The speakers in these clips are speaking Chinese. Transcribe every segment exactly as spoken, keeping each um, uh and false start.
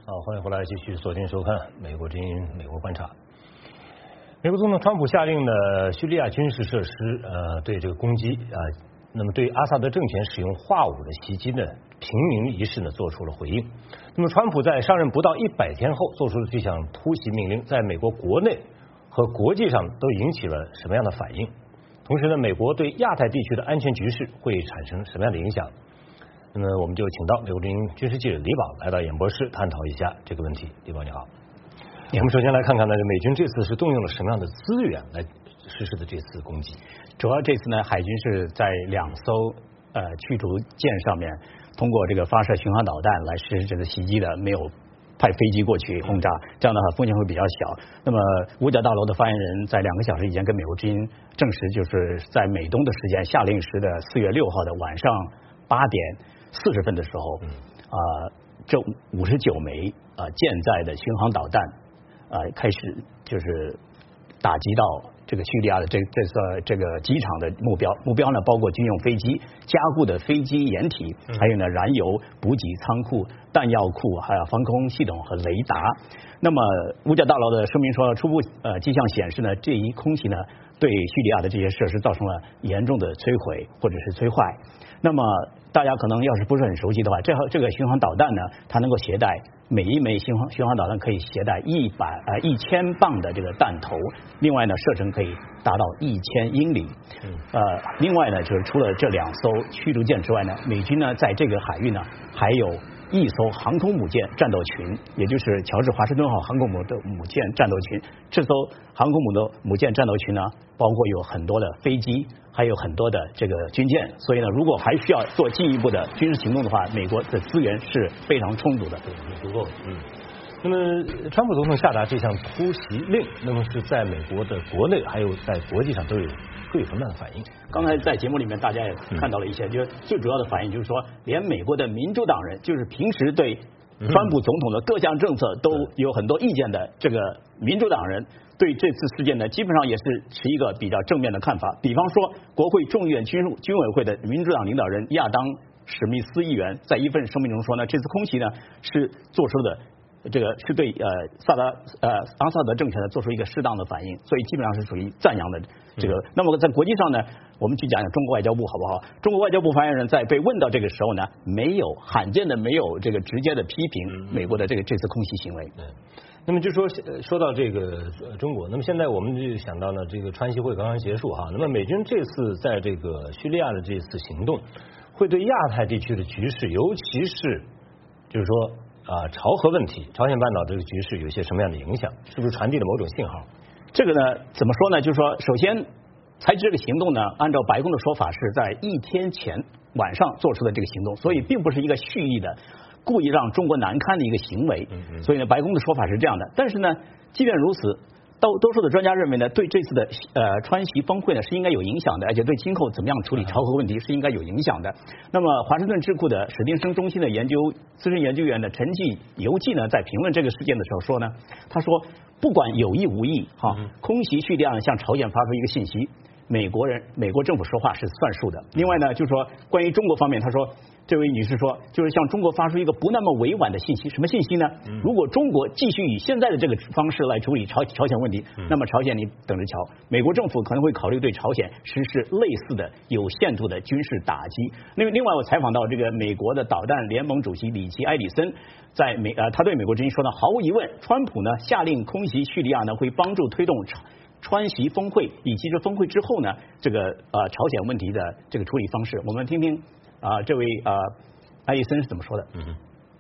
好，欢迎回来，继续锁定收看《美国之音》美国观察。美国总统川普下令的叙利亚军事设施，呃，对这个攻击啊、呃，那么对阿萨德政权使用化武的袭击呢，平民仪式呢做出了回应。那么，川普在上任不到一百天后做出的这项突袭命令，在美国国内和国际上都引起了什么样的反应？同时呢，美国对亚太地区的安全局势会产生什么样的影响？那么我们就请到美国之音军事记者李宝来到演播室探讨一下这个问题。李宝你好，我们首先来看看呢，美军这次是动用了什么样的资源来实施的这次攻击？ 主要这次呢，海军是在两艘呃驱逐舰上面，通过这个发射巡航导弹来实施这个袭击的，没有派飞机过去轰炸，这样的话风险会比较小。那么五角大楼的发言人在两个小时以前跟美国之音证实，就是在美东的时间夏令时的四月六号的晚上八点四十分的时候，啊、呃，这五十九枚啊、呃、舰载的巡航导弹啊、呃、开始就是打击到这个叙利亚的这这个这个机场的目标，目标呢包括军用飞机、加固的飞机掩体，还有呢燃油补给仓库、弹药库，还有防空系统和雷达。那么五角大楼的声明说，初步呃迹象显示呢，这一空袭呢对叙利亚的这些设施造成了严重的摧毁或者是摧坏。那么大家可能要是不是很熟悉的话，这这个巡航导弹呢，它能够携带每一枚巡航巡航导弹可以携带一百呃一千磅的这个弹头，另外呢射程可以达到一千英里。呃，另外呢就是除了这两艘驱逐舰之外呢，美军呢在这个海域呢还有一艘航空母舰战斗群，也就是乔治华盛顿号航空母的母舰战斗群。这艘航空母的母舰战斗群呢，包括有很多的飞机，还有很多的这个军舰。所以呢，如果还需要做进一步的军事行动的话，美国的资源是非常充足的， 足够的。嗯。那么，川普总统下达这项突袭令，那么是在美国的国内还有在国际上都有会有什么样的反应？ 刚才在节目里面大家也看到了一些，嗯、就是最主要的反应就是说，连美国的民主党人，就是平时对川普总统的各项政策都有很多意见的这个民主党人，对这次事件呢，基本上也是持一个比较正面的看法。比方说，国会众议院军军委会的民主党领导人亚当史密斯议员在一份声明中说呢，这次空袭呢是做出的。这个是对呃萨达呃阿萨德政权呢做出一个适当的反应，所以基本上是属于赞扬的这个。嗯、那么在国际上呢，我们去讲讲中国外交部好不好？中国外交部发言人在被问到这个时候呢，没有罕见的没有这个直接的批评美国的这个这次空袭行为。 嗯。那么就说说到这个中国，那么现在我们就想到呢，这个川西会刚刚结束哈，那么美军这次在这个叙利亚的这次行动，会对亚太地区的局势，尤其是就是说。啊，朝核问题，朝鲜半岛这个局势有一些什么样的影响？是不是传递了某种信号？ 这个呢，怎么说呢？就是说，首先采取这个行动呢，按照白宫的说法是在一天前晚上做出的这个行动，所以并不是一个蓄意的、故意让中国难堪的一个行为。嗯、所以呢，白宫的说法是这样的。但是呢，即便如此。多多数的专家认为呢，对这次的呃川西峰会呢是应该有影响的，而且对今后怎么样处理朝核问题是应该有影响的。那么华盛顿智库的史汀生中心的研究资深研究员的陈继游记呢，在评论这个事件的时候说呢，他说不管有意无意哈，空袭叙利亚向朝鲜发出一个信息，美国人美国政府说话是算数的。另外呢，就是说关于中国方面，他说。这位女士说，就是向中国发出一个不那么委婉的信息，什么信息呢？如果中国继续以现在的这个方式来处理朝朝鲜问题，那么朝鲜你等着瞧，美国政府可能会考虑对朝鲜实施类似的有限度的军事打击。另另外，我采访到这个美国的导弹联盟主席里奇埃里森，在美呃，他对美国之音说呢，毫无疑问，川普呢下令空袭叙利亚呢，会帮助推动川西峰会以及这峰会之后呢，这个呃朝鲜问题的这个处理方式，我们听听。啊，这位啊，埃里森是怎么说的？嗯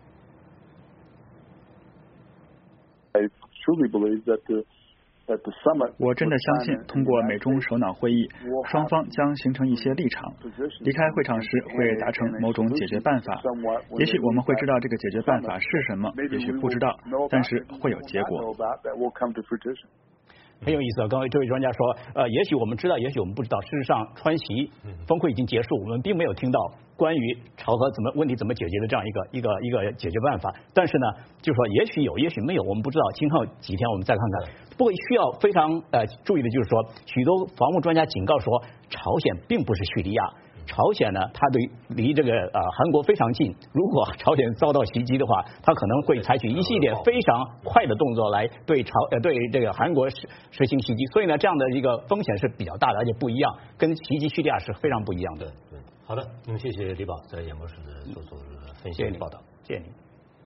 I truly believe that the that the summit. 我真的相信，通过美中首脑会议，双方将形成一些立场。离开会场时会达成某种解决办法。也许我们会知道这个解决办法是什么，也许不知道，但是会有结果。 很有意思啊！刚才这位专家说，呃，也许我们知道，也许我们不知道。事实上，川西峰会已经结束，我们并没有听到关于朝核怎么问题怎么解决的这样一个一个一个解决办法。但是呢，就是说，也许有，也许没有，我们不知道。今后几天我们再看看。不过需要非常呃注意的就是说，许多防务专家警告说，朝鲜并不是叙利亚。 朝鲜呢，它对离这个呃韩国非常近，如果朝鲜遭到袭击的话，它可能会采取一系列非常快的动作来对朝呃对这个韩国实实行袭击，所以呢，这样的一个风险是比较大的，而且不一样，跟袭击叙利亚是非常不一样的。 对，好的，那么谢谢李宝在演播室的做做分析报道， 谢谢你。